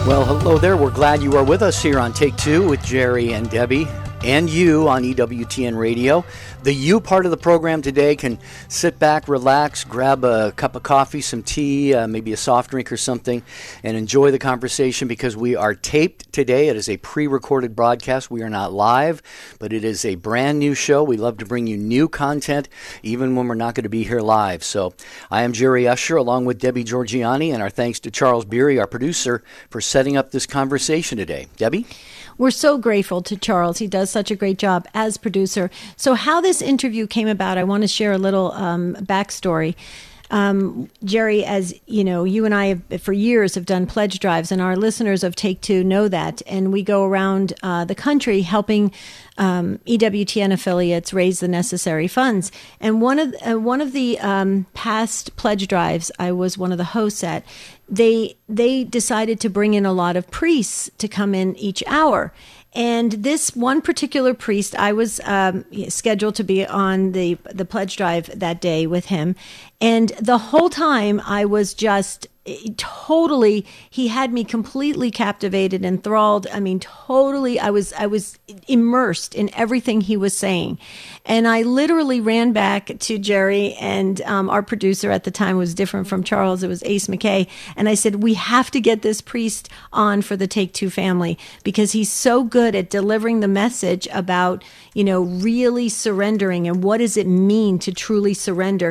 Well, hello there. We're glad you are with us here on Take Two with Jerry and Debbie and you on EWTN Radio. The you part of the program today can sit back, relax, grab a cup of coffee, some tea, maybe a soft drink or something, and enjoy the conversation because we are taped today. It is a pre-recorded broadcast. We are not live, but it is a brand new show. We love to bring you new content even when we're not going to be here live. So I am Jerry Usher along with Debbie Georgiani, and our thanks to Charles Beery, our producer, for setting up this conversation today. Debbie? We're so grateful to Charles. He does such a great job as producer. So how this interview came about, I want to share a little backstory. Jerry, as you know, you and I have, for years have done pledge drives, and our listeners of Take Two know that. And we go around the country helping EWTN affiliates raise the necessary funds. And one of the past pledge drives, I was one of the hosts at. They decided to bring in a lot of priests to come in each hour. And this one particular priest, I was scheduled to be on the pledge drive that day with him. And the whole time I was just totally, he had me completely captivated, enthralled. I mean, totally, I was immersed in everything he was saying. And I literally ran back to Jerry, and our producer at the time was different from Charles. It was Ace McKay. And I said, we have to get this priest on for the Take Two family because he's so good at delivering the message about, you know, really surrendering and what does it mean to truly surrender.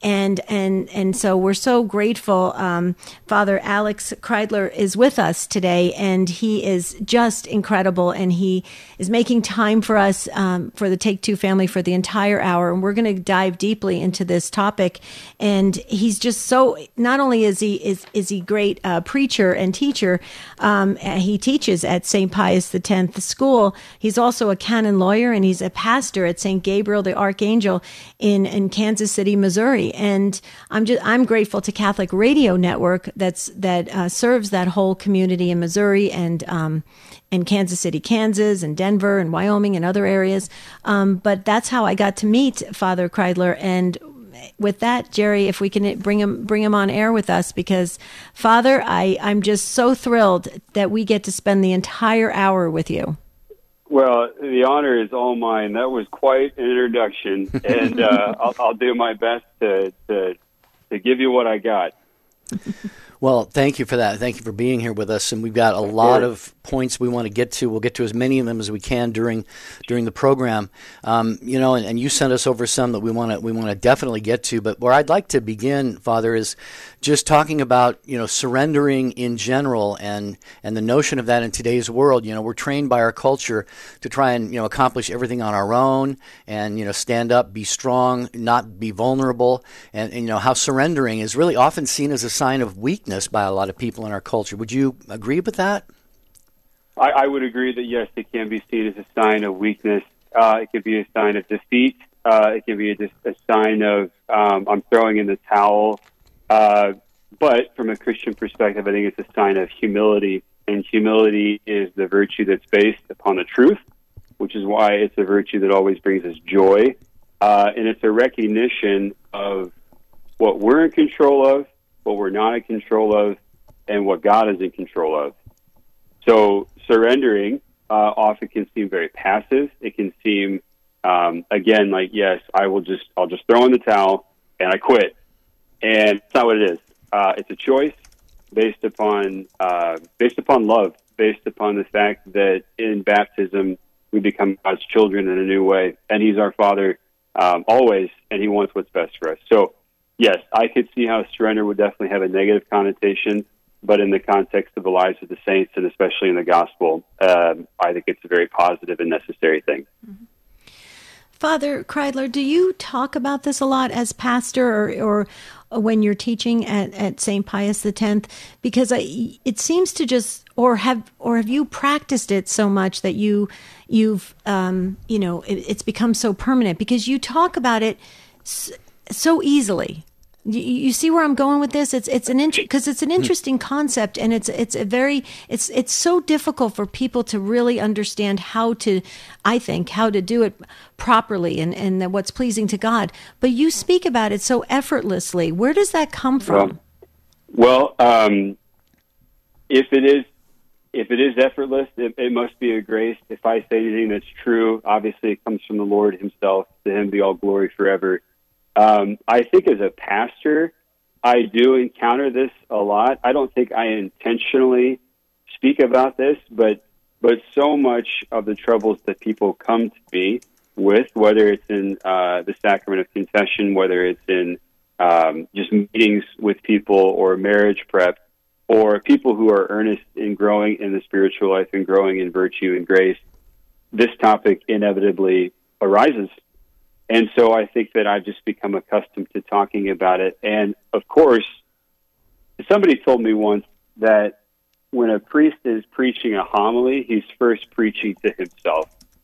And so we're so grateful. Father Alex Kreidler is with us today, and he is just incredible. And he is making time for us, for the Take Two family for the entire hour. And we're going to dive deeply into this topic. And he's just so, not only is he great preacher and teacher, he teaches at St. Pius X School. He's also a canon lawyer, and he's a pastor at St. Gabriel the Archangel in Kansas City, Missouri. And I'm grateful to Catholic Radio Network that serves that whole community in Missouri and Kansas City, Kansas, and Denver and Wyoming and other areas. But that's how I got to meet Father Kreidler. And with that, Jerry, if we can bring him on air with us, because Father, I'm just so thrilled that we get to spend the entire hour with you. Well, the honor is all mine. That was quite an introduction, and I'll do my best to give you what I got. Well, thank you for that. Thank you for being here with us. And we've got a lot of points we want to get to. We'll get to as many of them as we can during the program. And you sent us over some that we want to definitely get to. But where I'd like to begin, Father, is just talking about, surrendering in general and the notion of that in today's world. We're trained by our culture to try and, accomplish everything on our own and, stand up, be strong, not be vulnerable. And how surrendering is really often seen as a sign of weakness by a lot of people in our culture. Would you agree with that? I would agree that, yes, it can be seen as a sign of weakness. It could be a sign of defeat. It can be a sign of I'm throwing in the towel. But from a Christian perspective, I think it's a sign of humility. And humility is the virtue that's based upon the truth, which is why it's a virtue that always brings us joy. And it's a recognition of what we're in control of, what we're not in control of, and what God is in control of. So surrendering often can seem very passive. It can seem, again, like, yes, I'll just throw in the towel and I quit. And it's not what it is. It's a choice based upon love, based upon the fact that in baptism we become God's children in a new way, and He's our Father always, and He wants what's best for us. So, yes, I could see how surrender would definitely have a negative connotation, but in the context of the lives of the saints, and especially in the gospel, I think it's a very positive and necessary thing. Mm-hmm. Father Kreidler, do you talk about this a lot as pastor or when you're teaching at St. Pius X? Because it seems to just, or have you practiced it so much that you've it's become so permanent because you talk about it so easily. You see where I'm going with this? It's an interesting concept, and it's so difficult for people to really understand how to do it properly and what's pleasing to God. But you speak about it so effortlessly. Where does that come from? Well, if it is if it is effortless, it must be a grace. If I say anything that's true, obviously it comes from the Lord himself. To him be all glory forever. I think as a pastor, I do encounter this a lot. I don't think I intentionally speak about this, but so much of the troubles that people come to me with, whether it's in the sacrament of confession, whether it's in just meetings with people or marriage prep, or people who are earnest in growing in the spiritual life and growing in virtue and grace, this topic inevitably arises. And so I think that I've just become accustomed to talking about it. And of course, somebody told me once that when a priest is preaching a homily, he's first preaching to himself.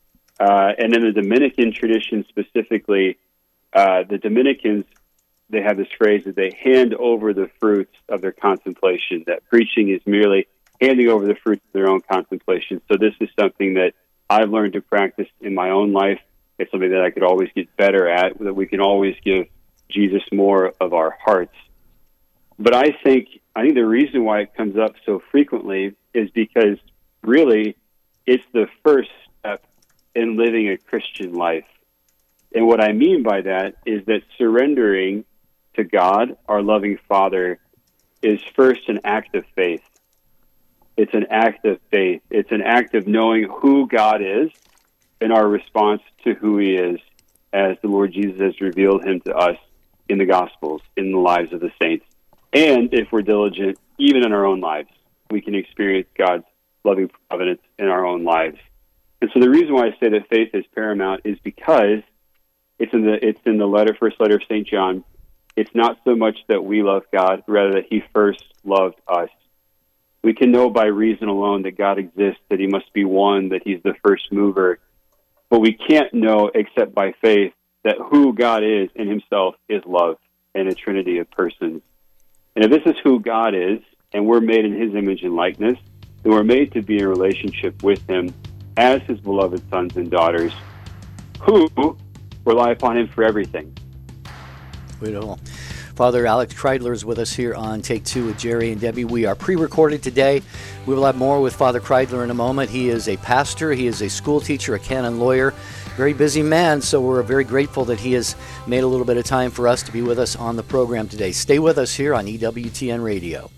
And in the Dominican tradition specifically, the Dominicans, they have this phrase that they hand over the fruits of their contemplation, that preaching is merely handing over the fruits of their own contemplation. So this is something that I've learned to practice in my own life. It's something that I could always get better at, that we can always give Jesus more of our hearts. But I think the reason why it comes up so frequently is because really it's the first step in living a Christian life. And what I mean by that is that surrendering to God, our loving Father, is first an act of faith. It's an act of faith. It's an act of knowing who God is and our response to who he is, as the Lord Jesus has revealed him to us in the Gospels, in the lives of the saints. And if we're diligent, even in our own lives, we can experience God's loving providence in our own lives. And so the reason why I say that faith is paramount is because it's in the first letter of St. John. It's not so much that we love God, rather that he first loved us. We can know by reason alone that God exists, that he must be one, that he's the first mover. But we can't know except by faith that who God is in himself is love and a trinity of persons. And if this is who God is, and we're made in his image and likeness, then we're made to be in a relationship with him as his beloved sons and daughters who rely upon him for everything. Beautiful. Father Alex Kreidler is with us here on Take Two with Jerry and Debbie. We are pre-recorded today. We will have more with Father Kreidler in a moment. He is a pastor. He is a school teacher, a canon lawyer, very busy man, so we're very grateful that he has made a little bit of time for us to be with us on the program today. Stay with us here on EWTN Radio.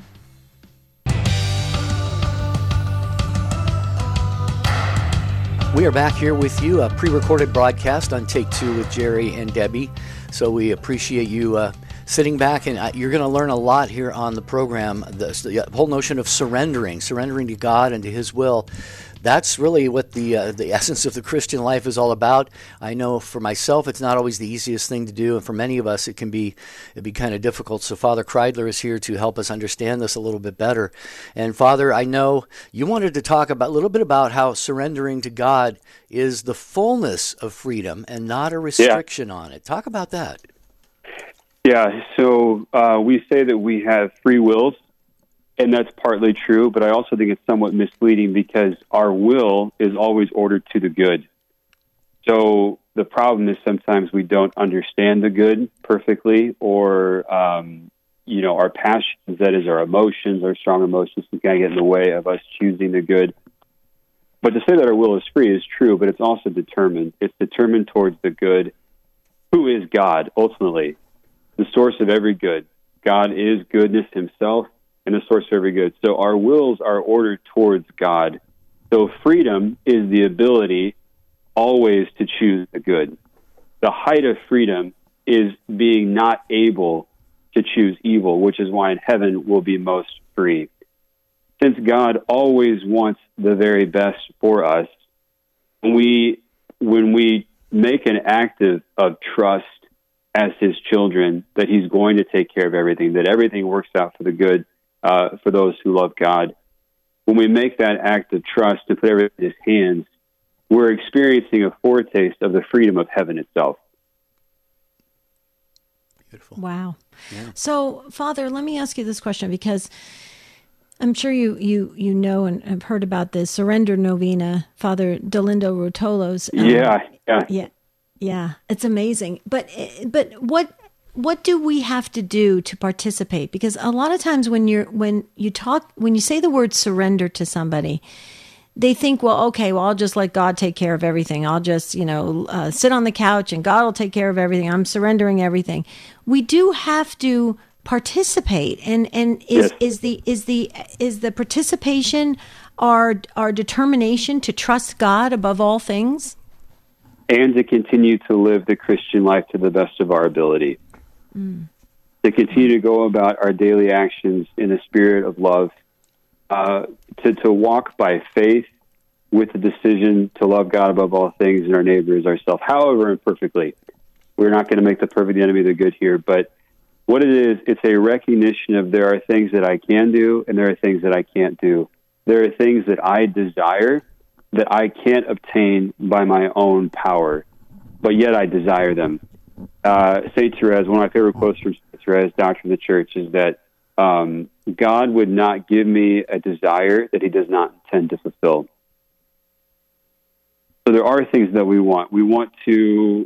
We are back here with you, a pre-recorded broadcast on Take Two with Jerry and Debbie. So we appreciate you sitting back, and you're going to learn a lot here on the program. The whole notion of surrendering to God and to his will. That's really what the essence of the Christian life is all about. I know for myself, it's not always the easiest thing to do, and for many of us, it'd be kind of difficult. So Father Kreidler is here to help us understand this a little bit better. And Father, I know you wanted to talk a little bit about how surrendering to God is the fullness of freedom and not a restriction on it. Talk about that. Yeah, so we say that we have free wills, and that's partly true, but I also think it's somewhat misleading because our will is always ordered to the good. So the problem is sometimes we don't understand the good perfectly, or, our passions, that is our emotions, our strong emotions, can kind of get in the way of us choosing the good. But to say that our will is free is true, but it's also determined. It's determined towards the good. Who is God, ultimately? The source of every good. God is goodness himself and the source of every good. So our wills are ordered towards God. So freedom is the ability always to choose the good. The height of freedom is being not able to choose evil, which is why in heaven we'll be most free. Since God always wants the very best for us, when we make an act of trust as his children, that he's going to take care of everything, that everything works out for the good for those who love God. When we make that act of trust and put everything in his hands, we're experiencing a foretaste of the freedom of heaven itself. Beautiful. Wow. Yeah. So, Father, let me ask you this question, because I'm sure you know and have heard about this Surrender Novena, Father Dolindo Rotolo's. Yeah. Yeah, it's amazing. But what what do we have to do to participate? Because a lot of times when you say the word surrender to somebody, they think, well, okay, well, I'll just let God take care of everything. I'll just, sit on the couch and God will take care of everything. I'm surrendering everything. We do have to participate, and is the participation our determination to trust God above all things, and to continue to live the Christian life to the best of our ability, to continue to go about our daily actions in a spirit of love, to walk by faith with the decision to love God above all things and our neighbor as ourselves, however imperfectly. We're not going to make the perfect the enemy of the good here, but what it is, it's a recognition of there are things that I can do and there are things that I can't do. There are things that I desire that I can't obtain by my own power, but yet I desire them. St. Therese, one of my favorite quotes from St. Therese, Doctrine of the Church, is that God would not give me a desire that he does not intend to fulfill. So there are things that we want. We want to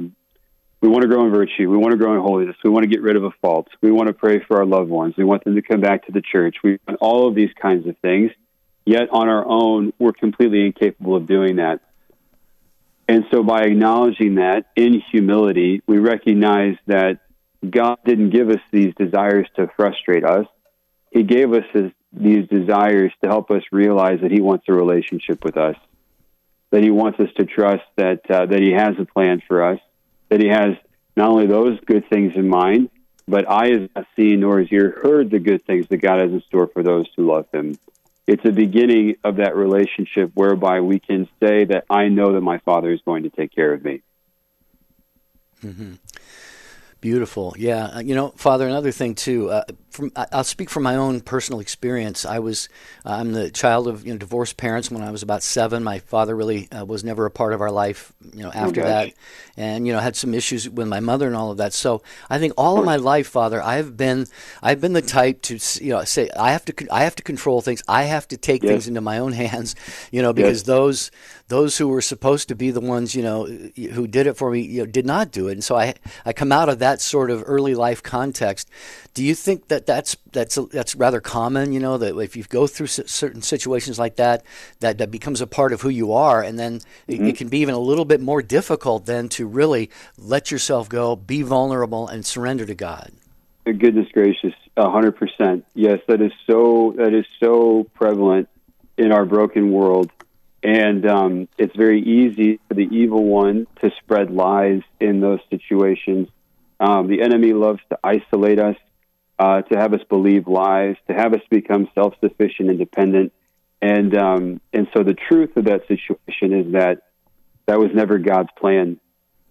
grow in virtue. We want to grow in holiness. We want to get rid of a fault. We want to pray for our loved ones. We want them to come back to the church. We want all of these kinds of things. Yet on our own, we're completely incapable of doing that. And so by acknowledging that in humility, we recognize that God didn't give us these desires to frustrate us. He gave us these desires to help us realize that he wants a relationship with us, that he wants us to trust that he has a plan for us, that he has not only those good things in mind, but eye has not seen nor has ear heard the good things that God has in store for those who love him. It's a beginning of that relationship whereby we can say that I know that my Father is going to take care of me. Mm-hmm. Beautiful. Yeah. Father, another thing too, I'll speak from my own personal experience. I'm the child of divorced parents. When I was about 7, my father really was never a part of our life, after that, and had some issues with my mother and all of that. So I think all of my life, Father, I've been the type to say I have to control things. I have to take things into my own hands, because those who were supposed to be the ones who did it for me did not do it, and so I come out of that sort of early life context. Do you think that that's rather common, that if you go through certain situations like that becomes a part of who you are, and then it can be even a little bit more difficult then to really let yourself go, be vulnerable, and surrender to God? Goodness gracious, 100%. Yes, that is so prevalent in our broken world. And it's very easy for the evil one to spread lies in those situations. The enemy loves to isolate us, to have us believe lies, to have us become self-sufficient and dependent. And so the truth of that situation is that was never God's plan.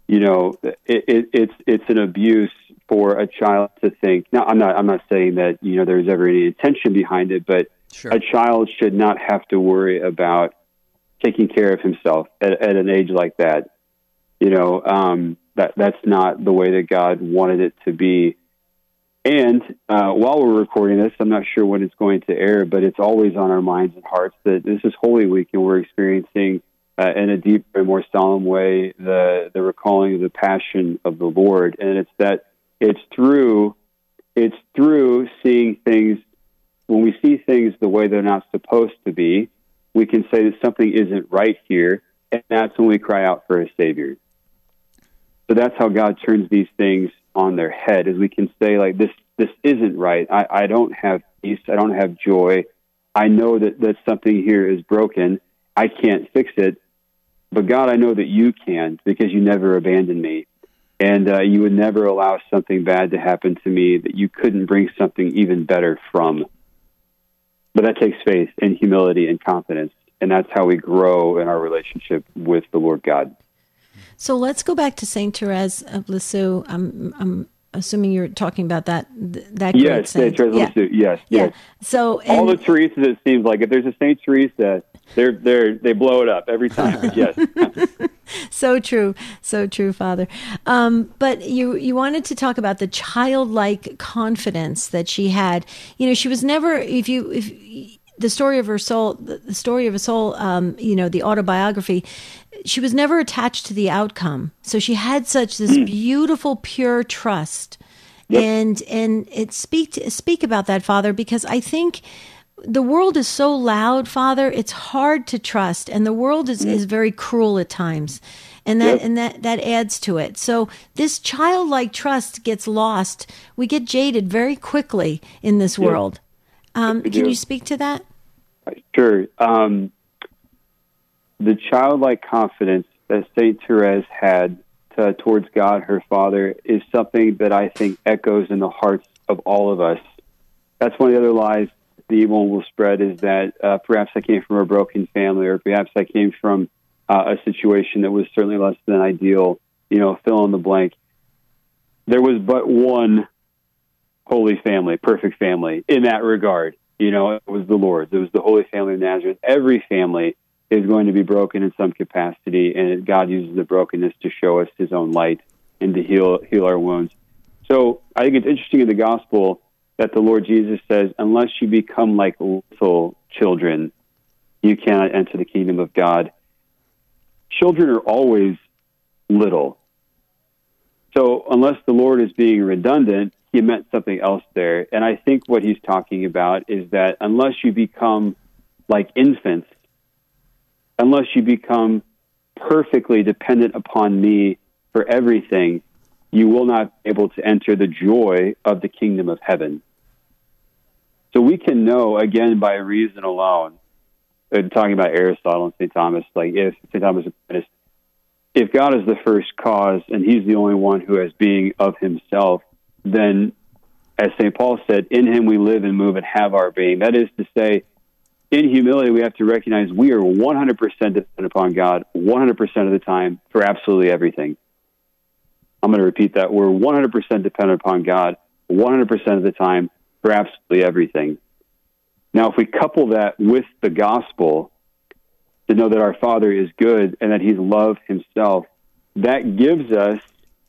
It's an abuse for a child to think. Now, I'm not saying that there's ever any intention behind it, but sure, a child should not have to worry about taking care of himself at an age like that. That's not the way that God wanted it to be. And while we're recording this, I'm not sure when it's going to air, but it's always on our minds and hearts that this is Holy Week, and we're experiencing in a deeper and more solemn way the recalling of the Passion of the Lord. And it's through seeing things, when we see things the way they're not supposed to be, we can say that something isn't right here, and that's when we cry out for a Savior. So that's how God turns these things on their head, is we can say, like, this isn't right. I don't have peace. I don't have joy. I know that something here is broken. I can't fix it. But God, I know that you can, because you never abandoned me. And you would never allow something bad to happen to me that you couldn't bring something even better from. But that takes faith and humility and confidence. And that's how we grow in our relationship with the Lord God. So let's go back to St. Therese of Lisieux. I'm assuming you're talking about that yes, St. Therese of Lisieux. Yes, yes. So all the Theresas, it seems like, if there's a St. Teresa, they blow it up every time. Yes. So true, Father. But you wanted to talk about the childlike confidence that she had. She was never, the story of her soul, the autobiography, she was never attached to the outcome. So she had such this beautiful, pure trust. Yep. And it speak about that, Father, because I think the world is so loud, Father, it's hard to trust, and the world is very cruel at times. And that adds to it. So this childlike trust gets lost. We get jaded very quickly in this world. Can you speak to that? Sure. The childlike confidence that Saint Therese had towards God, her Father, is something that I think echoes in the hearts of all of us. That's one of the other lies the evil one will spread, is that perhaps I came from a broken family, or perhaps I came from a situation that was certainly less than ideal, fill in the blank. There was but one holy family, perfect family in that regard. It was the Lord's. It was the Holy Family of Nazareth. Every family is going to be broken in some capacity, and God uses the brokenness to show us his own light and to heal our wounds. So I think it's interesting in the gospel that the Lord Jesus says, unless you become like little children, you cannot enter the kingdom of God. Children are always little. So unless the Lord is being redundant, he meant something else there. And I think what he's talking about is that unless you become like infants, unless you become perfectly dependent upon me for everything, you will not be able to enter the joy of the kingdom of heaven. So we can know, again, by reason alone, talking about Aristotle and St. Thomas, like if St. Thomas Aquinas, if God is the first cause and he's the only one who has being of himself, then, as St. Paul said, in him we live and move and have our being. That is to say, in humility, we have to recognize we are 100% dependent upon God 100% of the time for absolutely everything. I'm going to repeat that. We're 100% dependent upon God 100% of the time for absolutely everything. Now, if we couple that with the gospel, to know that our Father is good and that he's love himself, that gives us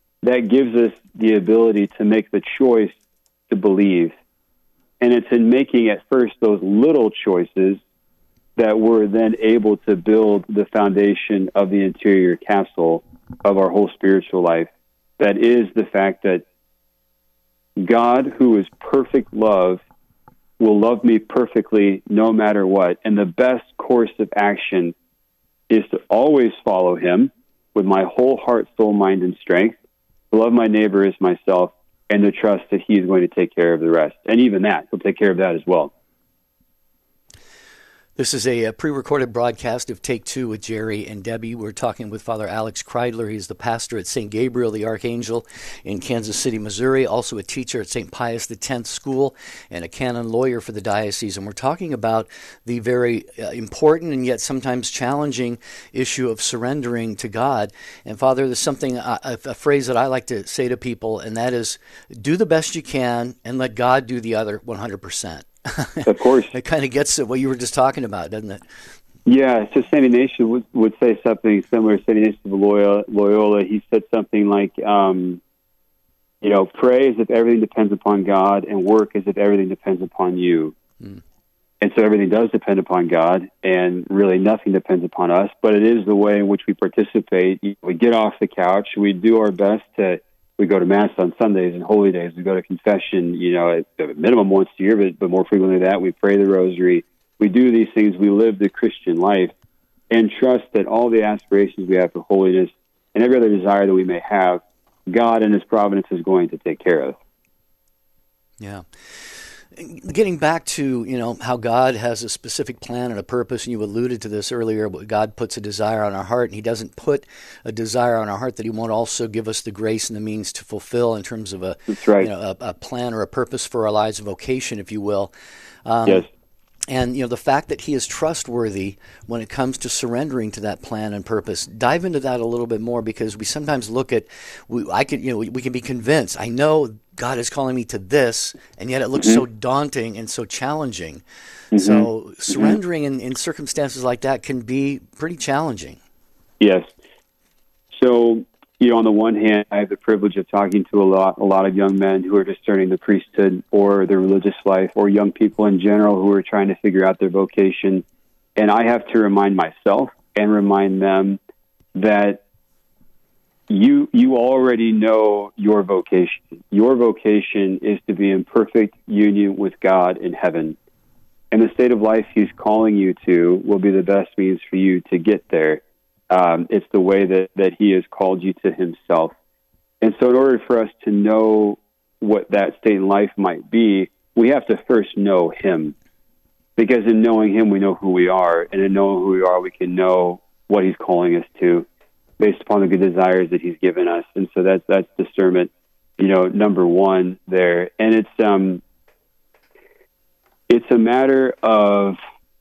the ability to make the choice to believe. And it's in making at first those little choices that we're then able to build the foundation of the interior castle of our whole spiritual life. That is the fact that God, who is perfect love, will love me perfectly no matter what. And the best course of action is to always follow him with my whole heart, soul, mind, and strength, to love my neighbor as myself, and to trust that he is going to take care of the rest. And even that, he'll take care of that as well. This is a pre-recorded broadcast of Take Two with Jerry and Debbie. We're talking with Father Alex Kreidler. He's the pastor at St. Gabriel the Archangel in Kansas City, Missouri, also a teacher at St. Pius X School and a canon lawyer for the diocese. And we're talking about the very important and yet sometimes challenging issue of surrendering to God. And Father, there's something, a phrase that I like to say to people, and that is, do the best you can and let God do the other 100%. Of course. It kind of gets at what you were just talking about, doesn't it? Yeah, so St. Ignatius would say something similar. St. Ignatius of Loyola, he said something like, pray as if everything depends upon God, and work as if everything depends upon you. Mm. And so everything does depend upon God, and really nothing depends upon us, but it is the way in which we participate. We get off the couch, we do our best we go to Mass on Sundays and holy days. We go to confession, at minimum once a year, but more frequently than that. We pray the rosary. We do these things. We live the Christian life and trust that all the aspirations we have for holiness and every other desire that we may have, God in his providence is going to take care of. Yeah. Getting back to, how God has a specific plan and a purpose, and you alluded to this earlier, but God puts a desire on our heart, and he doesn't put a desire on our heart that he won't also give us the grace and the means to fulfill in terms of That's right. a plan or a purpose for our lives, a vocation, if you will. Yes. And, the fact that he is trustworthy when it comes to surrendering to that plan and purpose. Dive into that a little bit more, because we sometimes look at, we can be convinced, I know God is calling me to this, and yet it looks so daunting and so challenging. Mm-hmm. So surrendering in circumstances like that can be pretty challenging. Yes. So, on the one hand, I have the privilege of talking to a lot of young men who are discerning the priesthood or the religious life, or young people in general who are trying to figure out their vocation. And I have to remind myself and remind them that you already know your vocation. Your vocation is to be in perfect union with God in heaven. And the state of life he's calling you to will be the best means for you to get there. It's the way that he has called you to himself. And so in order for us to know what that state in life might be, we have to first know him. Because in knowing him, we know who we are. And in knowing who we are, we can know what he's calling us to based upon the good desires that he's given us. And so that's discernment, number one there. And it's a matter of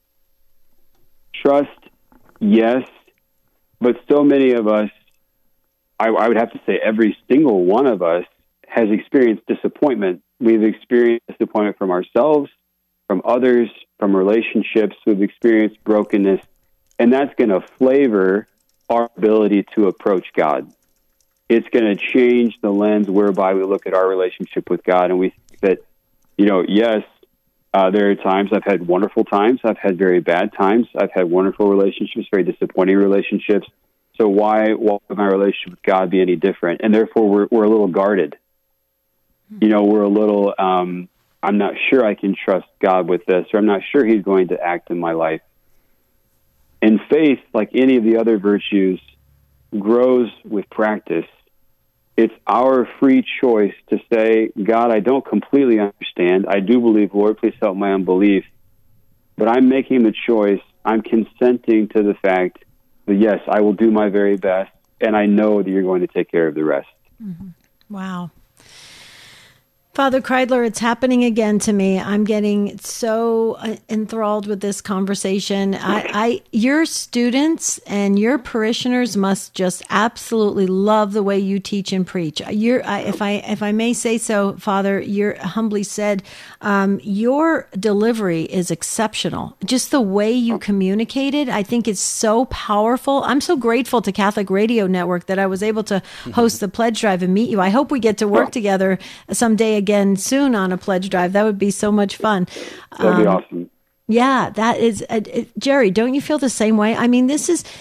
trust, yes, but so many of us, I would have to say every single one of us has experienced disappointment. We've experienced disappointment from ourselves, from others, from relationships. We've experienced brokenness, and that's going to flavor our ability to approach God. It's going to change the lens whereby we look at our relationship with God, and we think that, yes, there are times I've had wonderful times. I've had very bad times. I've had wonderful relationships, very disappointing relationships. So why would my relationship with God be any different? And therefore, we're a little guarded. We're a little, I'm not sure I can trust God with this, or I'm not sure he's going to act in my life. And faith, like any of the other virtues, grows with practice. It's our free choice to say, God, I don't completely understand. I do believe, Lord, please help my unbelief. But I'm making the choice. I'm consenting to the fact that, yes, I will do my very best, and I know that you're going to take care of the rest. Mm-hmm. Wow. Father Kreidler, it's happening again to me. I'm getting so enthralled with this conversation. Your students and your parishioners must just absolutely love the way you teach and preach. If I may say so, Father, you're humbly said, your delivery is exceptional. Just the way you communicated, I think is so powerful. I'm so grateful to Catholic Radio Network that I was able to host the pledge drive and meet you. I hope we get to work together someday again soon on a pledge drive. That would be so much fun. That'd be awesome. Yeah, that is, Jerry, don't you feel the same way? I mean,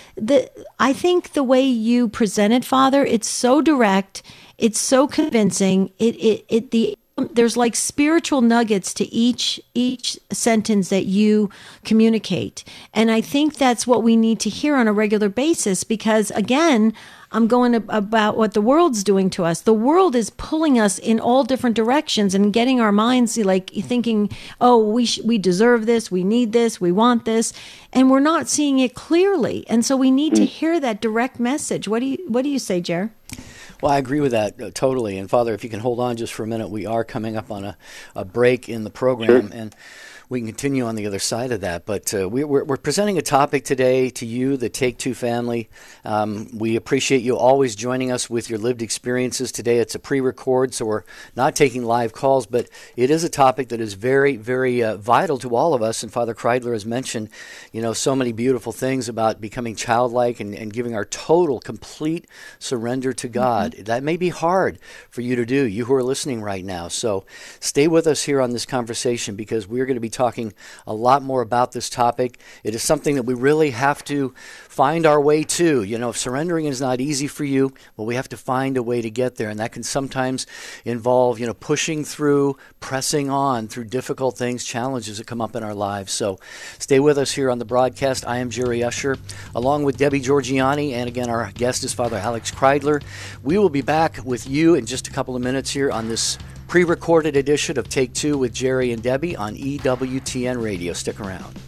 I think the way you present it, Father, it's so direct, it's so convincing. There's like spiritual nuggets to each sentence that you communicate. And I think that's what we need to hear on a regular basis, because again, I'm going about what the world's doing to us. The world is pulling us in all different directions and getting our minds like thinking, oh, we deserve this, we need this, we want this, and we're not seeing it clearly. And so we need to hear that direct message. What do you say, Jer? Well, I agree with that totally. And Father, if you can hold on just for a minute, we are coming up on a break in the program, and we can continue on the other side of that. But we're presenting a topic today to you, the Take Two family. We appreciate you always joining us with your lived experiences. Today it's a pre-record, so we're not taking live calls, but it is a topic that is very, very vital to all of us. And Father Kreidler has mentioned, so many beautiful things about becoming childlike and giving our total, complete surrender to God. Mm-hmm. That may be hard for you to do, you who are listening right now. So stay with us here on this conversation, because we're going to be talking a lot more about this topic. It is something that we really have to find our way to. If surrendering is not easy for you, well, we have to find a way to get there. And that can sometimes involve, pushing through, pressing on through difficult things, challenges that come up in our lives. So stay with us here on the broadcast. I am Jerry Usher, along with Debbie Georgiani. And again, our guest is Father Alex Kreidler. We will be back with you in just a couple of minutes here on this pre-recorded edition of Take Two with Jerry and Debbie on EWTN Radio. Stick around.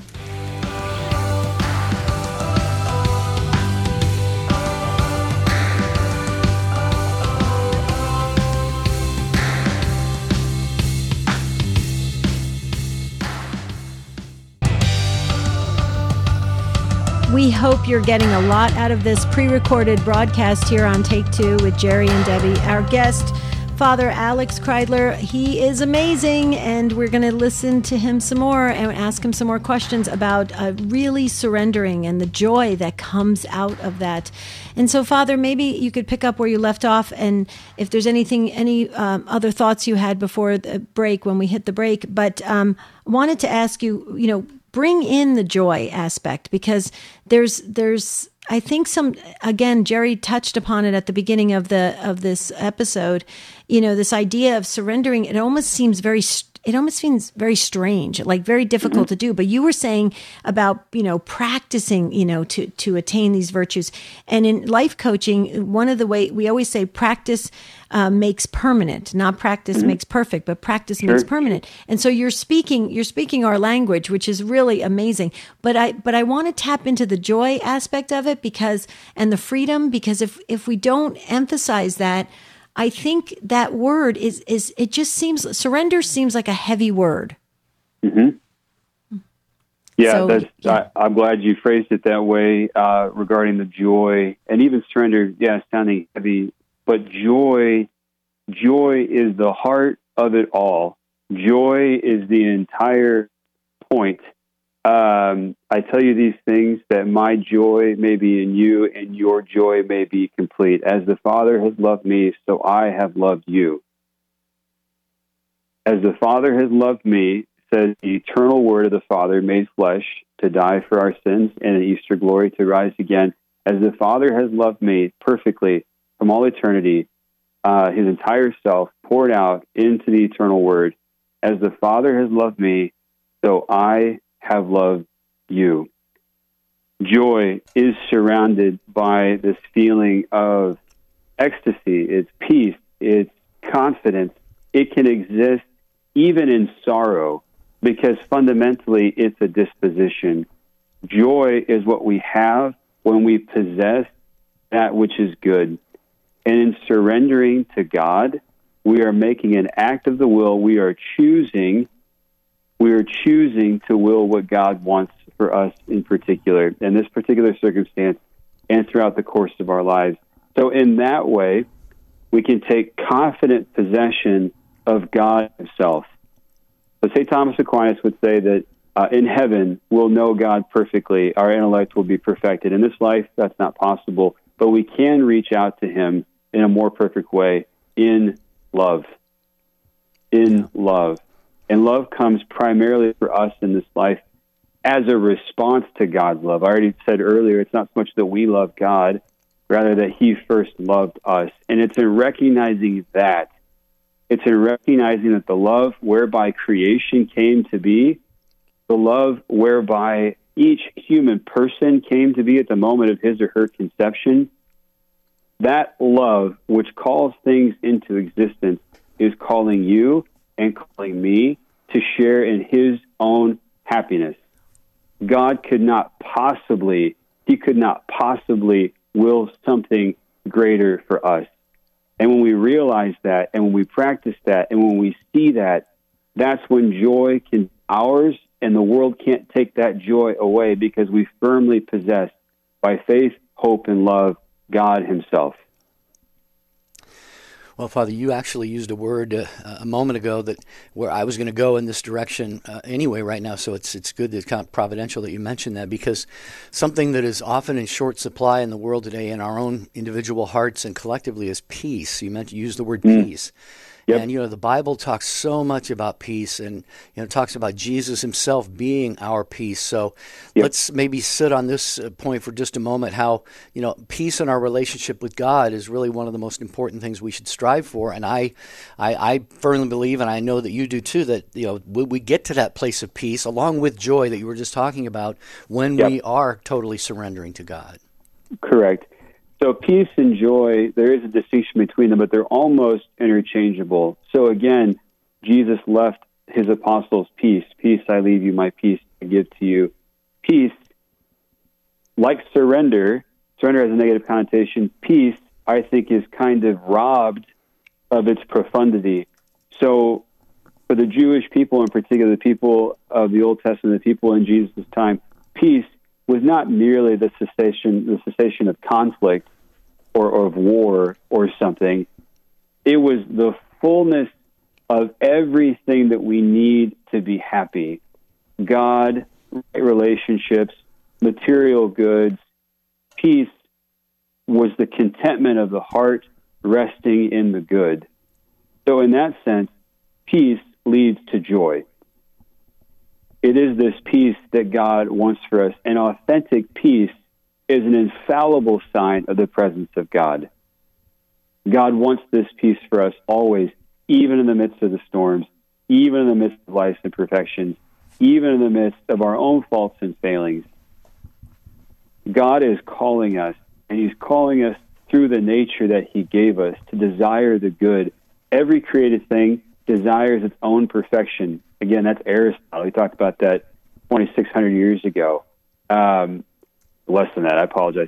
We hope you're getting a lot out of this pre-recorded broadcast here on Take Two with Jerry and Debbie. Our guest, Father Alex Kreidler, he is amazing, and we're going to listen to him some more and ask him some more questions about really surrendering and the joy that comes out of that. And so, Father, maybe you could pick up where you left off, and if there's any other thoughts you had before the break, when we hit the break. But wanted to ask you, bring in the joy aspect, because there's I think again, Jerry touched upon it at the beginning of this episode. This idea of surrendering, it almost seems very strange, like very difficult to do. But you were saying about, practicing, to attain these virtues. And in life coaching, one of the way we always say practice makes permanent, not practice makes perfect, but practice makes permanent. And so you're speaking our language, which is really amazing. But I want to tap into the joy aspect of it and the freedom, because if we don't emphasize that, I think that word it just surrender seems like a heavy word. Mm-hmm. Yeah, So, I'm glad you phrased it that way regarding the joy, and even surrender. Yeah, sounding heavy, but joy is the heart of it all. Joy is the entire point. I tell you these things that my joy may be in you and your joy may be complete. As the Father has loved me, so I have loved you. As the Father has loved me, says the eternal word of the Father made flesh to die for our sins and in Easter glory to rise again. As the Father has loved me perfectly from all eternity, his entire self poured out into the eternal word. As the Father has loved me, so I have loved you. Joy is surrounded by this feeling of ecstasy, it's peace, it's confidence. It can exist even in sorrow because fundamentally it's a disposition. Joy is what we have when we possess that which is good. And in surrendering to God, we are making an act of the will. We are choosing to will what God wants for us in particular, in this particular circumstance and throughout the course of our lives. So in that way, we can take confident possession of God himself. So St. Thomas Aquinas would say that in heaven, we'll know God perfectly. Our intellect will be perfected. In this life, that's not possible, but we can reach out to him in a more perfect way in love. In love. And love comes primarily for us in this life as a response to God's love. I already said earlier, it's not so much that we love God, rather that he first loved us. And it's in recognizing that. It's in recognizing that the love whereby creation came to be, the love whereby each human person came to be at the moment of his or her conception, that love which calls things into existence is calling you and calling me to share in his own happiness. God could not possibly will something greater for us. And when we realize that, and when we practice that, and when we see that, that's when joy can be ours, and the world can't take that joy away because we firmly possess, by faith, hope, and love, God himself. Well, Father, you actually used a word a moment ago that where I was going to go in this direction anyway right now, so it's good, it's kind of providential that you mentioned that, because something that is often in short supply in the world today in our own individual hearts and collectively is peace. You used the word peace. Yep. And, the Bible talks so much about peace and, talks about Jesus himself being our peace. So let's maybe sit on this point for just a moment, how, peace in our relationship with God is really one of the most important things we should strive for. And I firmly believe, and I know that you do too, that, we get to that place of peace along with joy that you were just talking about when we are totally surrendering to God. Correct. So peace and joy, there is a distinction between them, but they're almost interchangeable. So again, Jesus left his apostles peace. Peace I leave you, my peace I give to you. Peace, like surrender has a negative connotation. Peace, I think, is kind of robbed of its profundity. So for the Jewish people, in particular, the people of the Old Testament, the people in Jesus' time, peace was not merely the cessation of conflict or of war or something. It was the fullness of everything that we need to be happy. God, right relationships, material goods. Peace was the contentment of the heart resting in the good. So in that sense, peace leads to joy. It is this peace that God wants for us. And authentic peace is an infallible sign of the presence of God. God wants this peace for us always, even in the midst of the storms, even in the midst of life's imperfections, even in the midst of our own faults and failings. God is calling us, and he's calling us through the nature that he gave us to desire the good. Every created thing desires its own perfection. Again, that's Aristotle. He talked about that 2,600 years ago. Less than that, I apologize.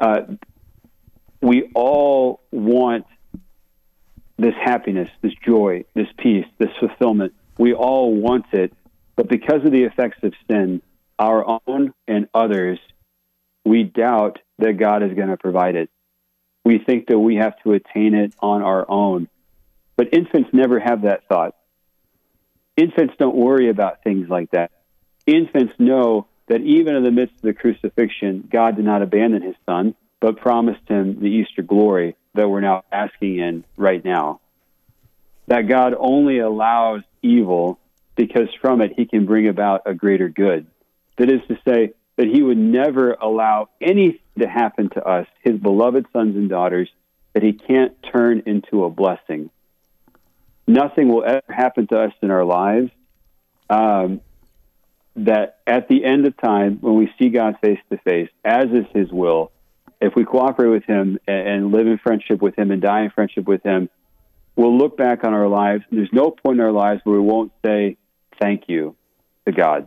We all want this happiness, this joy, this peace, this fulfillment. We all want it, but because of the effects of sin, our own and others, we doubt that God is going to provide it. We think that we have to attain it on our own. But infants never have that thought. Infants don't worry about things like that. Infants know that even in the midst of the crucifixion, God did not abandon his son, but promised him the Easter glory that we're now basking in right now. That God only allows evil because from it he can bring about a greater good. That is to say, that he would never allow anything to happen to us, his beloved sons and daughters, that he can't turn into a blessing. Nothing will ever happen to us in our lives that at the end of time, when we see God face to face, as is his will, if we cooperate with him and live in friendship with him and die in friendship with him, we'll look back on our lives, and there's no point in our lives where we won't say thank you to God.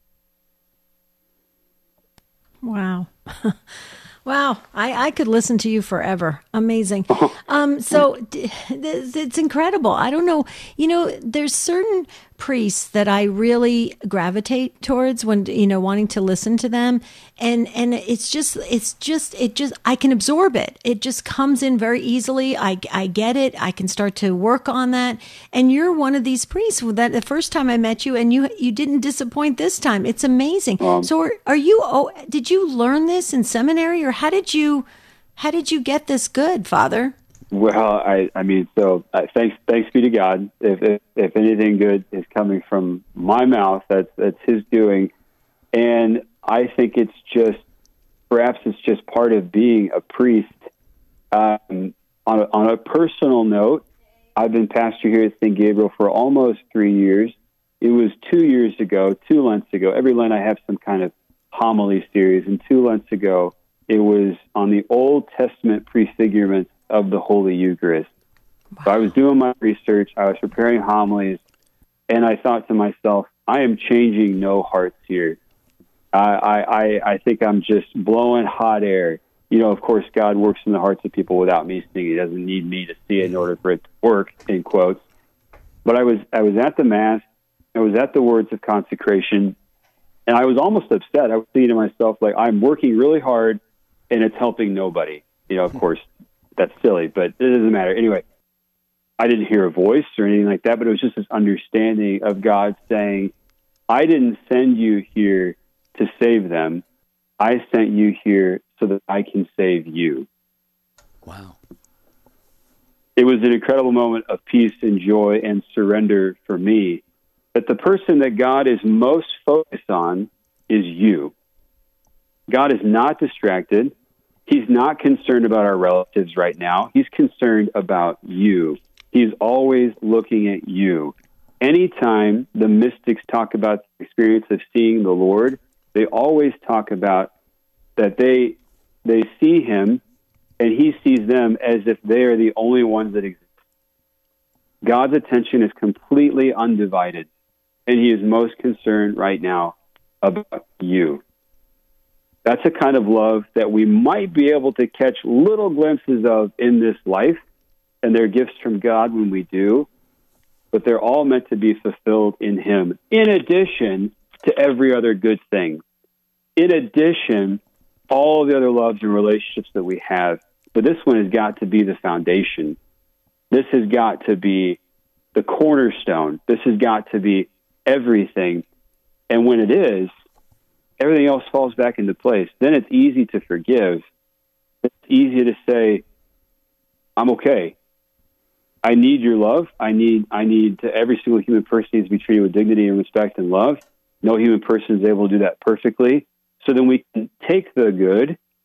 Wow. Wow. I could listen to you forever. Amazing. So it's incredible. I don't know. There's certain priests that I really gravitate towards when, wanting to listen to them. And it just, I can absorb it. It just comes in very easily. I get it. I can start to work on that. And you're one of these priests that the first time I met you, and you didn't disappoint this time. It's amazing. So did you learn this in seminary, or how did you get this good, Father? Well, thanks be to God. If anything good is coming from my mouth, that's his doing. And I think perhaps it's just part of being a priest. On a personal note, I've been pastor here at St. Gabriel for almost 3 years. It was 2 years ago, 2 Lents ago. Every Lent I have some kind of homily series, and 2 Lents ago, it was on the Old Testament prefigurements of the Holy Eucharist. Wow. So I was doing my research, I was preparing homilies, and I thought to myself, I am changing no hearts here. I think I'm just blowing hot air. Of course, God works in the hearts of people without me seeing. He doesn't need me to see it in order for it to work, in quotes. But I was at the Mass, I was at the words of consecration, and I was almost upset. I was thinking to myself, I'm working really hard, and it's helping nobody. Of course, that's silly, but it doesn't matter. Anyway, I didn't hear a voice or anything like that, but it was just this understanding of God saying, I didn't send you here to save them. I sent you here so that I can save you. Wow. It was an incredible moment of peace and joy and surrender for me, that the person that God is most focused on is you. God is not distracted. He's not concerned about our relatives right now. He's concerned about you. He's always looking at you. Anytime the mystics talk about the experience of seeing the Lord, they always talk about that they see him and he sees them as if they are the only ones that exist. God's attention is completely undivided, and he is most concerned right now about you. That's a kind of love that we might be able to catch little glimpses of in this life, and they're gifts from God when we do, but they're all meant to be fulfilled in him, in addition to every other good thing. In addition, all the other loves and relationships that we have, but this one has got to be the foundation. This has got to be the cornerstone. This has got to be everything. And when it is, everything else falls back into place. Then it's easy to forgive. It's easy to say, I'm okay. I need your love. I need to, every single human person needs to be treated with dignity and respect and love. No human person is able to do that perfectly. So then we can take the good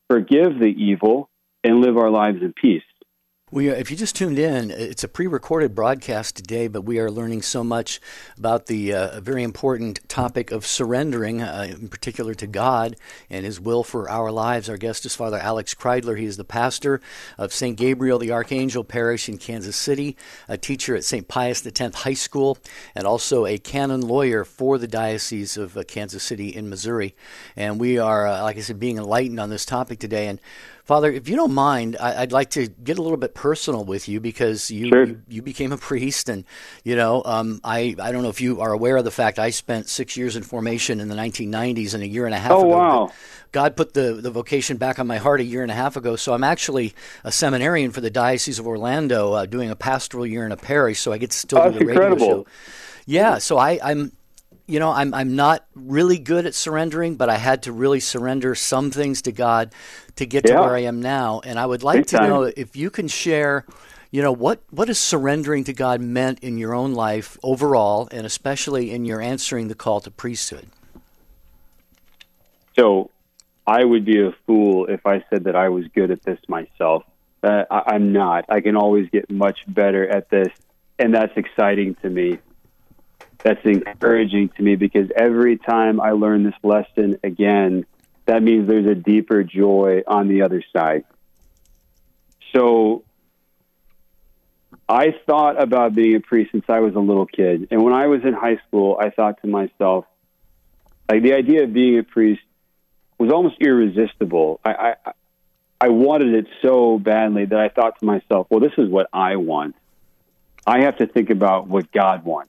forgive the evil, and live our lives in peace. If you just tuned in, it's a pre-recorded broadcast today, but we are learning so much about the very important topic of surrendering, in particular to God and His will for our lives. Our guest is Father Alex Kreidler. He is the pastor of St. Gabriel the Archangel Parish in Kansas City, a teacher at St. Pius X High School, and also a canon lawyer for the Diocese of Kansas City in Missouri. And we are, like I said, being enlightened on this topic today. And Father, if you don't mind, I'd like to get a little bit personal with you because you became a priest, and I don't know if you are aware of the fact I spent 6 years in formation in the 1990s, and a year and a half ago. Wow. God put the vocation back on my heart a year and a half ago, so I'm actually a seminarian for the Diocese of Orlando, doing a pastoral year in a parish, so I get to still do the radio show. Yeah, so I'm not really good at surrendering, but I had to really surrender some things to God to get to where I am now. And I would like to know if you can share, what has surrendering to God meant in your own life overall, and especially in your answering the call to priesthood. So I would be a fool if I said that I was good at this myself. I'm not. I can always get much better at this, and that's exciting to me. That's encouraging to me because every time I learn this lesson again, that means there's a deeper joy on the other side. So I thought about being a priest since I was a little kid. And when I was in high school, I thought to myself, like, the idea of being a priest was almost irresistible. I wanted it so badly that I thought to myself, well, this is what I want. I have to think about what God wants.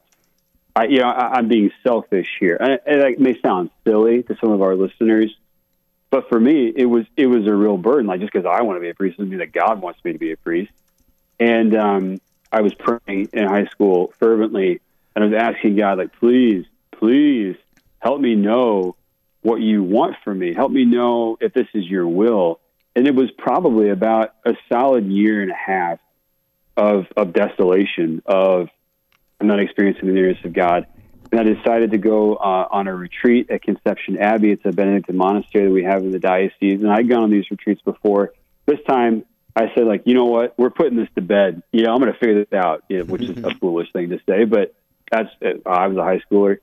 I'm being selfish here. And it may sound silly to some of our listeners, but for me, it was a real burden. Like, just because I want to be a priest doesn't mean that God wants me to be a priest. And I was praying in high school fervently, and I was asking God, like, please help me know what you want from me. Help me know if this is your will. And it was probably about a solid year and a half of desolation, of I'm not experiencing the nearness of God. And I decided to go on a retreat at Conception Abbey. It's a Benedictine monastery that we have in the diocese. And I'd gone on these retreats before. This time, I said, like, you know what? We're putting this to bed. I'm going to figure this out, which is a foolish thing to say. But I was a high schooler.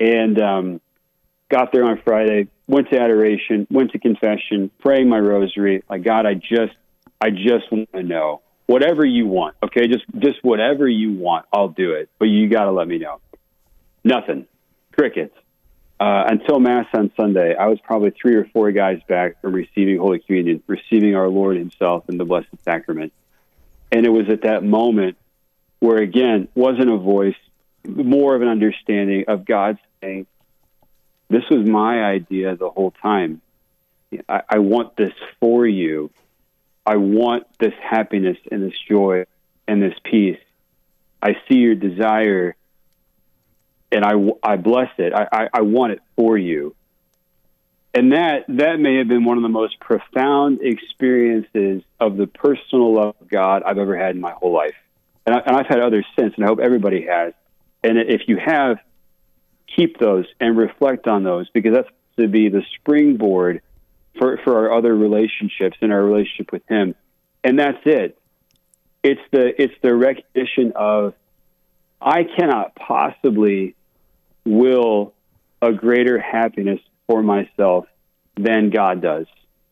And got there on Friday, went to adoration, went to confession, praying my rosary. Like, God, I just want to know. Whatever you want, okay? Just whatever you want, I'll do it. But you got to let me know. Nothing. Crickets. Until Mass on Sunday, I was probably 3 or 4 guys back from receiving Holy Communion, receiving our Lord Himself in the Blessed Sacrament. And it was at that moment where, again, wasn't a voice, more of an understanding of God saying, this was my idea the whole time. I want this for you. I want this happiness and this joy and this peace. I see your desire, and I bless it. I want it for you. And that may have been one of the most profound experiences of the personal love of God I've ever had in my whole life. And I've had others since, and I hope everybody has. And if you have, keep those and reflect on those, because that's to be the springboard for our other relationships and our relationship with Him. And that's it. It's the recognition of, I cannot possibly will a greater happiness for myself than God does.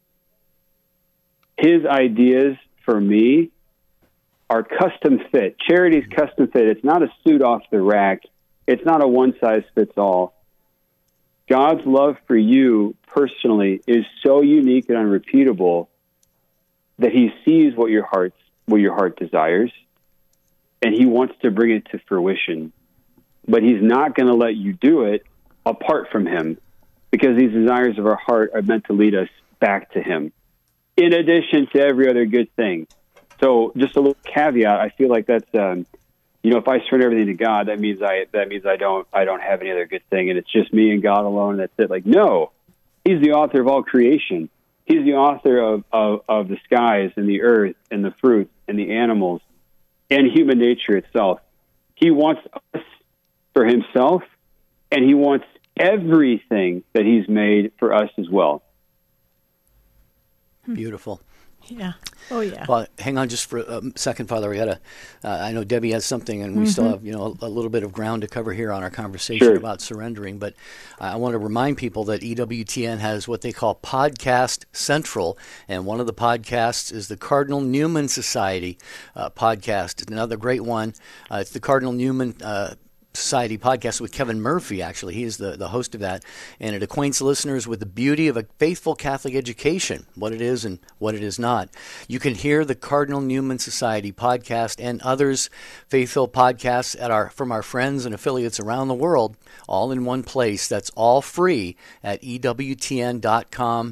His ideas for me are custom fit. Charity's custom fit. It's not a suit off the rack. It's not a one-size-fits-all. God's love for you personally is so unique and unrepeatable that He sees what your heart desires, and He wants to bring it to fruition. But He's not going to let you do it apart from Him, because these desires of our heart are meant to lead us back to Him, in addition to every other good thing. So, just a little caveat: I feel like that's if I surrender everything to God, that means I don't have any other good thing, and it's just me and God alone, and that's it. Like, no, He's the author of all creation. He's the author of the skies and the earth and the fruit and the animals and human nature itself. He wants us for Himself, and He wants everything that He's made for us as well. Beautiful. Yeah. Oh, yeah. Well, hang on just for a second, Father. We got I know Debbie has something, and we still have, a little bit of ground to cover here on our conversation about surrendering. But I want to remind people that EWTN has what they call Podcast Central, and one of the podcasts is the Cardinal Newman Society podcast. It's another great one. It's the Cardinal Newman Society podcast with Kevin Murphy, actually. He is the host of that, and it acquaints listeners with the beauty of a faithful Catholic education, what it is and what it is not. You can hear the Cardinal Newman Society podcast and others faithful podcasts from our friends and affiliates around the world, all in one place. That's all free at EWTN.com.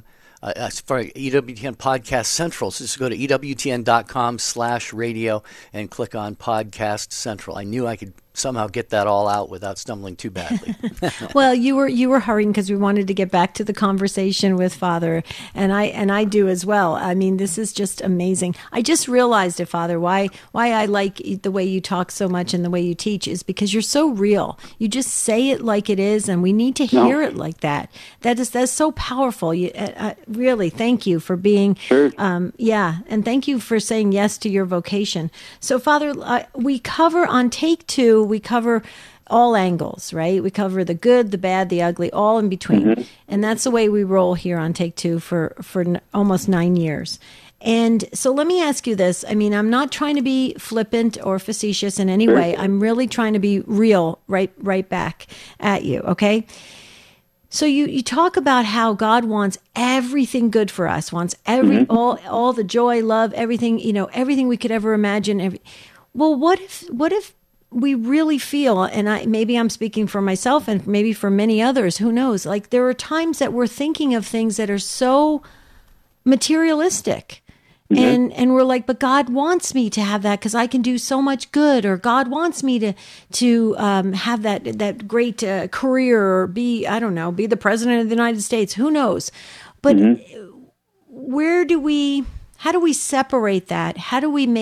EWTN Podcast Central. So just go to EWTN.com/radio and click on Podcast Central. I knew I could somehow get that all out without stumbling too badly. Well, you were hurrying because we wanted to get back to the conversation with Father, and I do as well. I mean, this is just amazing. I just realized it, Father, why I like the way you talk so much and the way you teach is because you're so real. You just say it like it is, and we need to hear it like that. That's so powerful. Really, thank you for being, and thank you for saying yes to your vocation. So, Father, we cover on take 2. We cover all angles, right? We cover the good, the bad, the ugly, all in between. And that's the way we roll here on Take 2 for almost 9 years. And so let me ask you this. I mean, I'm not trying to be flippant or facetious in any way. I'm really trying to be real right back at you, okay? So you talk about how God wants everything good for us, wants all the joy, love, everything, everything we could ever imagine. Well, what if we really feel, and maybe I'm speaking for myself and maybe for many others, who knows, like there are times that we're thinking of things that are so materialistic. And we're like, but God wants me to have that because I can do so much good, or God wants me to have that great career, or be the president of the United States. Who knows? But how do we separate that? How do we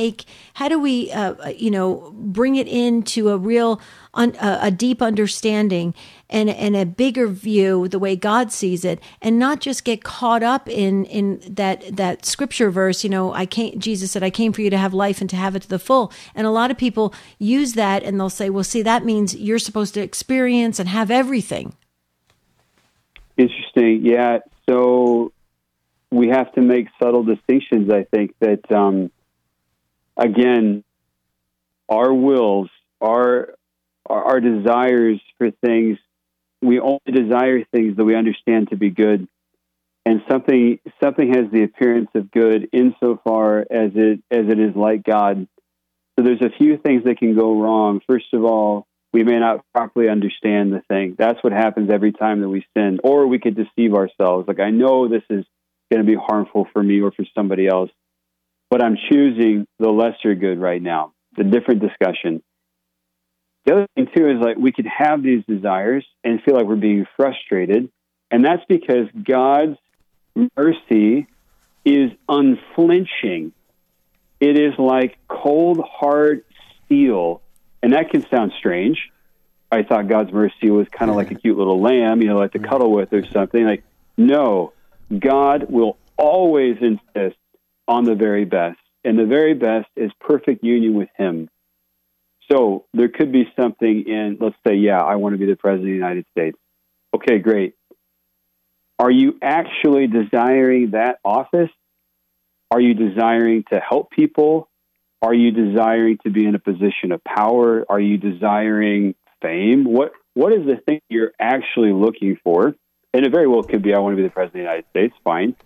bring it into a real, a deep understanding and a bigger view, the way God sees it, and not just get caught up in that scripture verse, Jesus said, I came for you to have life and to have it to the full. And a lot of people use that and they'll say, well, see, that means you're supposed to experience and have everything. Interesting. Yeah. So we have to make subtle distinctions. I think that, again, our wills, our desires for things, we only desire things that we understand to be good, and something has the appearance of good insofar as it is like God. So there's a few things that can go wrong. First of all, we may not properly understand the thing. That's what happens every time that we sin, or we could deceive ourselves. Like, I know this is going to be harmful for me or for somebody else, but I'm choosing the lesser good right now. It's a different discussion. The other thing, too, is like we could have these desires and feel like we're being frustrated, and that's because God's mercy is unflinching. It is like cold, hard steel, and that can sound strange. I thought God's mercy was kind of like a cute little lamb, like to cuddle with or something. Like, no, God will always insist on the very best, and the very best is perfect union with Him. So there could be something in, let's say, I want to be the President of the United States. Okay, great. Are you actually desiring that office? Are you desiring to help people? Are you desiring to be in a position of power? Are you desiring fame? What is the thing you're actually looking for? And it very well could be, I want to be the President of the United States, fine.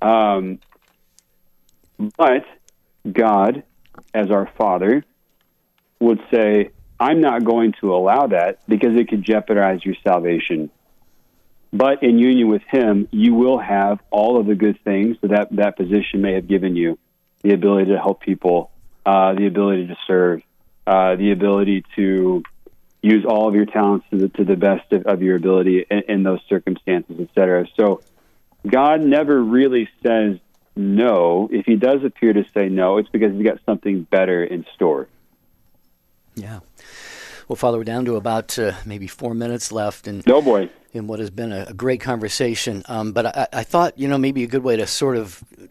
But God, as our Father, would say, I'm not going to allow that because it could jeopardize your salvation. But in union with Him, you will have all of the good things that position may have given you: the ability to help people, the ability to serve, the ability to use all of your talents to the best of your ability in those circumstances, etc. So God never really says no. If He does appear to say no, it's because He's got something better in store. Yeah. Well, Father, we're down to about maybe 4 minutes left, and in what has been a great conversation. But I thought, maybe a good way to sort of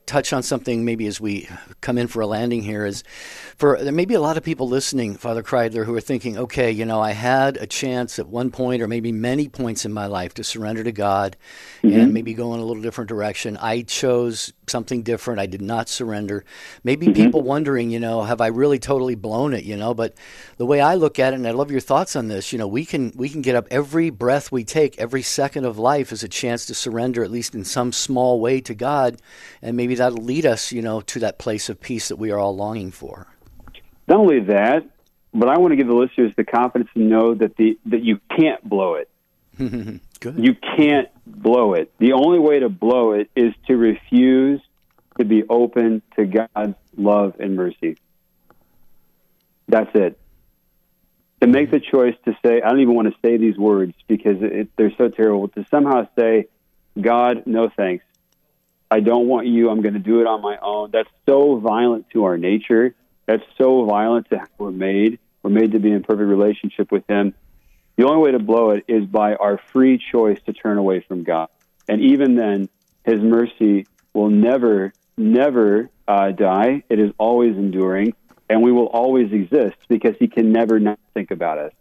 touch on something maybe as we come in for a landing here. There may be a lot of people listening, Father Kreidler, who are thinking, okay, I had a chance at one point or maybe many points in my life to surrender to God and maybe go in a little different direction. I chose something different. I did not surrender. Maybe people wondering, have I really totally blown it, But the way I look at it, and I love your thoughts on this, we can get up every breath we take, every second of life is a chance to surrender, at least in some small way, to God, and maybe that'll lead us, to that place of peace that we are all longing for. Not only that, but I want to give the listeners the confidence to know that you can't blow it. Good. You can't blow it. The only way to blow it is to refuse to be open to God's love and mercy. That's it. To make the choice to say, I don't even want to say these words because they're so terrible, to somehow say, God, no thanks. I don't want you. I'm going to do it on my own. That's so violent to our nature. That's so violent to how we're made. We're made to be in perfect relationship with Him. The only way to blow it is by our free choice to turn away from God. And even then, His mercy will never die. It is always enduring, and we will always exist because He can never not think about us.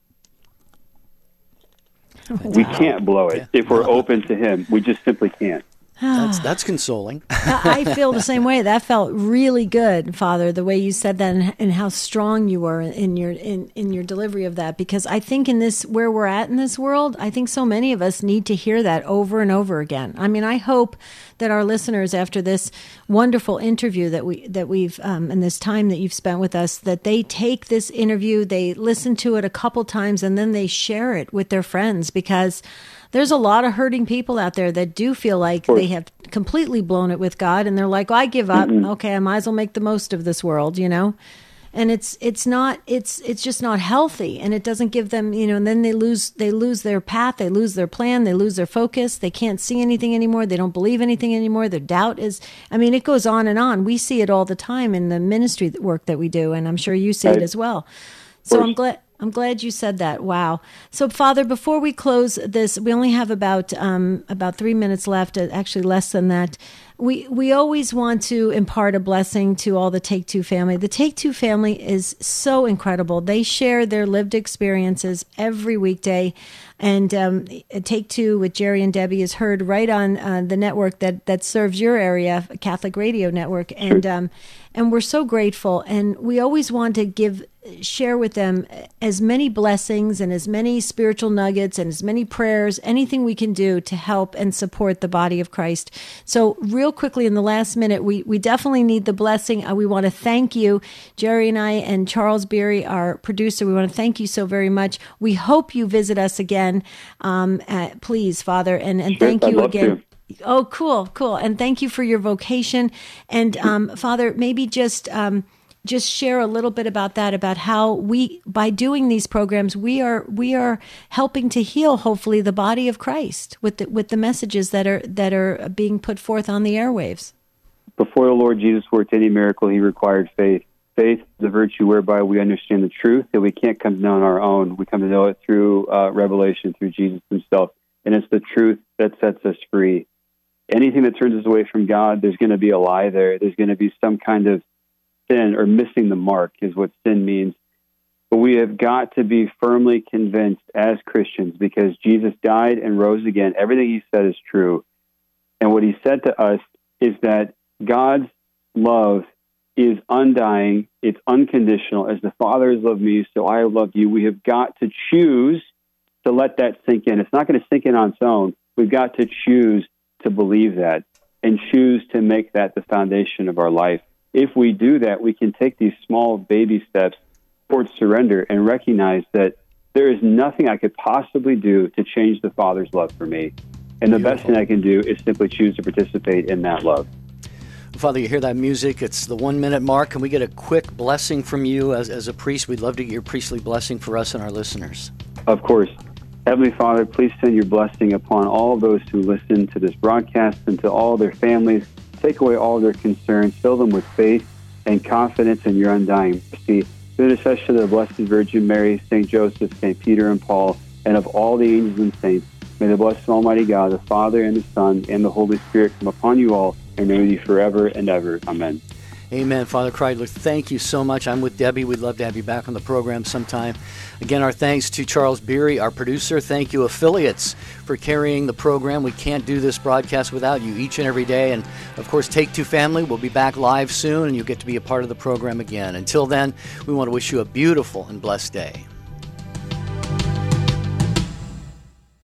Wow. We can't blow it if we're open to Him. We just simply can't. That's consoling. I feel the same way. That felt really good, Father, the way you said that and how strong you were in your delivery of that. Because I think in this, where we're at in this world, I think so many of us need to hear that over and over again. I mean, I hope that our listeners, after this wonderful interview that we've and this time that you've spent with us, that they take this interview, they listen to it a couple times, and then they share it with their friends, because there's a lot of hurting people out there that do feel like they have completely blown it with God, and they're like, I give up. Okay, I might as well make the most of this world, And it's just not healthy, and it doesn't give them, and then they lose their path, they lose their plan, they lose their focus, they can't see anything anymore, they don't believe anything anymore, their doubt is, it goes on and on. We see it all the time in the ministry work that we do, and I'm sure you see it as well. So I'm glad you said that. Wow. So, Father, before we close this, we only have about 3 minutes left, actually less than that. We always want to impart a blessing to all the Take Two family. The Take Two family is so incredible. They share their lived experiences every weekday. And Take Two with Jerry and Debbie is heard right on the network that serves your area, Catholic Radio Network. And we're so grateful. And we always want to share with them as many blessings and as many spiritual nuggets and as many prayers, anything we can do to help and support the body of Christ. So real quickly in the last minute, we definitely need the blessing. We want to thank you, Jerry and I, and Charles Beery, our producer. We want to thank you so very much. We hope you visit us again, please, Father, and thank you again. Oh, cool. And thank you for your vocation. And Father, maybe just share a little bit about that, about how by doing these programs, we are helping to heal, hopefully, the body of Christ with the messages that are being put forth on the airwaves. Before the Lord Jesus worked any miracle, He required faith. Faith is the virtue whereby we understand the truth that we can't come to know on our own. We come to know it through revelation, through Jesus Himself. And it's the truth that sets us free. Anything that turns us away from God, there's going to be a lie there. There's going to be some kind of sin, or missing the mark is what sin means. But we have got to be firmly convinced as Christians, because Jesus died and rose again. Everything He said is true. And what He said to us is that God's love is undying. It's unconditional. As the Father has loved me, so I have loved you. We have got to choose to let that sink in. It's not going to sink in on its own. We've got to choose to believe that and choose to make that the foundation of our life. If we do that, we can take these small baby steps towards surrender and recognize that there is nothing I could possibly do to change the Father's love for me. And the best thing I can do is simply choose to participate in that love. Father, you hear that music? It's the 1 minute mark. Can we get a quick blessing from you as a priest? We'd love to get your priestly blessing for us and our listeners. Of course. Heavenly Father, please send your blessing upon all those who listen to this broadcast and to all their families. Take away all their concerns. Fill them with faith and confidence in your undying mercy. Through the intercession of the Blessed Virgin Mary, St. Joseph, St. Peter and Paul, and of all the angels and saints, May the blessed Almighty God, the Father, and the Son, and the Holy Spirit come upon you all and remain with you forever and ever. Amen. Amen. Father Kreidler, thank you so much. I'm with Debbie. We'd love to have you back on the program sometime. Again, our thanks to Charles Beery, our producer. Thank you, affiliates, for carrying the program. We can't do this broadcast without you each and every day. And, of course, Take Two Family will be back live soon, and you'll get to be a part of the program again. Until then, we want to wish you a beautiful and blessed day.